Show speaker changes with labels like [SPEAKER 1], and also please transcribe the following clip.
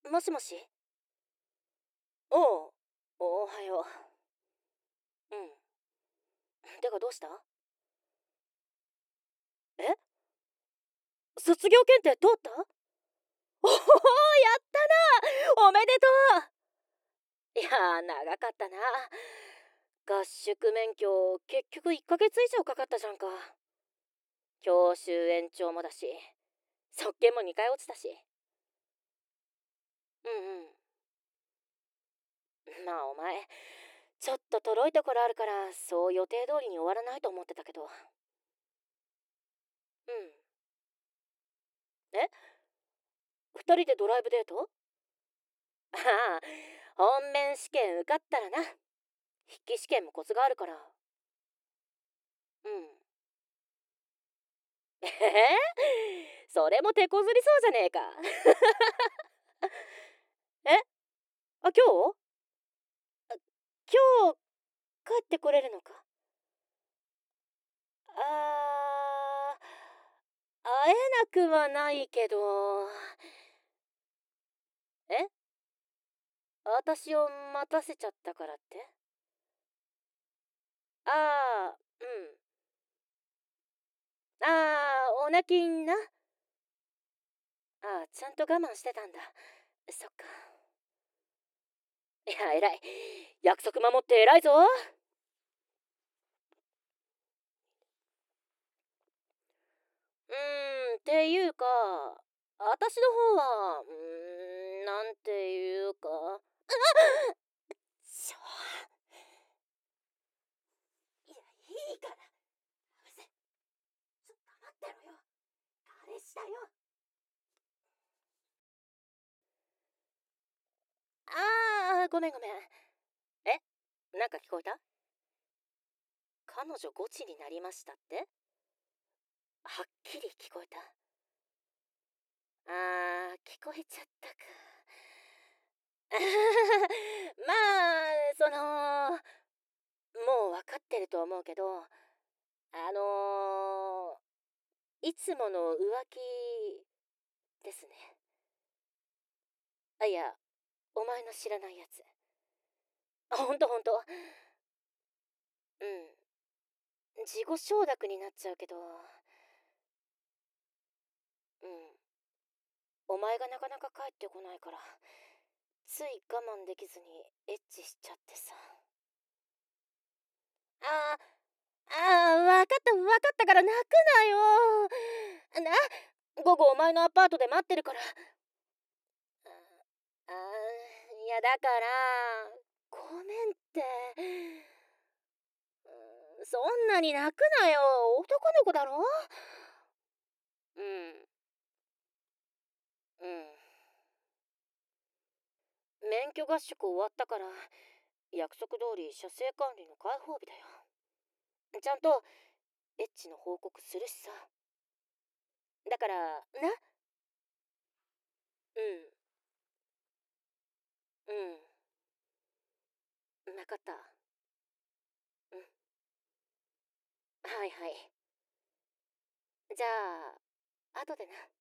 [SPEAKER 1] もしもし。おう、おはよう。うん。てかどうした？え、卒業検定通った？おお、やったな、おめでとう。いやー、長かったな。合宿免許、結局1ヶ月以上かかったじゃんか。教習延長もだし、側検も2回落ちたし。うんうん。まあお前、ちょっととろいところあるから、そう予定通りに終わらないと思ってたけど。うん。え、二人でドライブデート？ああ、本面試験受かったらな。筆記試験もコツがあるから。うん。それも手こずりそうじゃねえか。え、あ、今日帰ってこれるのか？あ会えなくはないけど。え、私を待たせちゃったからって？ああ、うん。ああ、お泣きな。ああ、ちゃんと我慢してたんだ。そっか。いや、偉い。約束守って偉いぞ。っていうか、私の方は、なんていうか、しょいや、いいから、うせ、ちょっと黙ってろよ。彼氏だよ。ああ、ごめんごめん。え、なんか聞こえた？彼女ゴチになりましたって？はっきり聞こえた。あー、聞こえちゃったか。まあ、もう分かってると思うけど、いつもの浮気ですね。あ、いや、お前の知らないやつ。あ、ほんとほんと。うん。自己承諾になっちゃうけど、うん。お前がなかなか帰ってこないから、つい我慢できずにエッチしちゃってさ。あわかったわかったから泣くなよ。午後お前のアパートで待ってるから。いやだから、ごめんって。そんなに泣くなよ。男の子だろ？うん、うん。免許合宿終わったから、約束通り車政管理の開放日だよ。ちゃんとエッチの報告するしさ。だから、な。うん、うん。なかった。うん。はいはい。じゃあ、後でな。